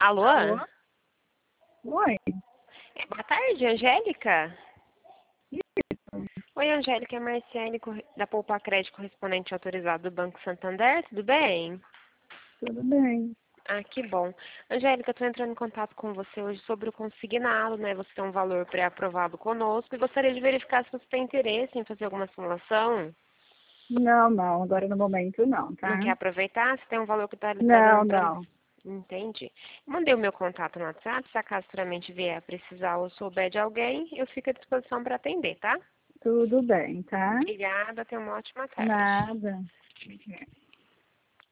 Alô? Alô? Oi. Boa tarde, Angélica. Isso. Oi, Angélica, é Marciane da Poupa Crédito, correspondente autorizado do Banco Santander, tudo bem? Tudo bem. Ah, que bom. Angélica, eu estou entrando em contato com você hoje sobre o consignado, né? Você tem um valor pré-aprovado conosco e gostaria de verificar se você tem interesse em fazer alguma simulação. Não. Agora no momento não, Não tá? quer aproveitar? Se tem um valor que está Não, dando para... não. Entendi. Mandei o meu contato no WhatsApp, se acaso futuramente vier a precisar ou souber de alguém, eu fico à disposição para atender, tá? Tudo bem, tá? Obrigada, tenha uma ótima tarde. Nada.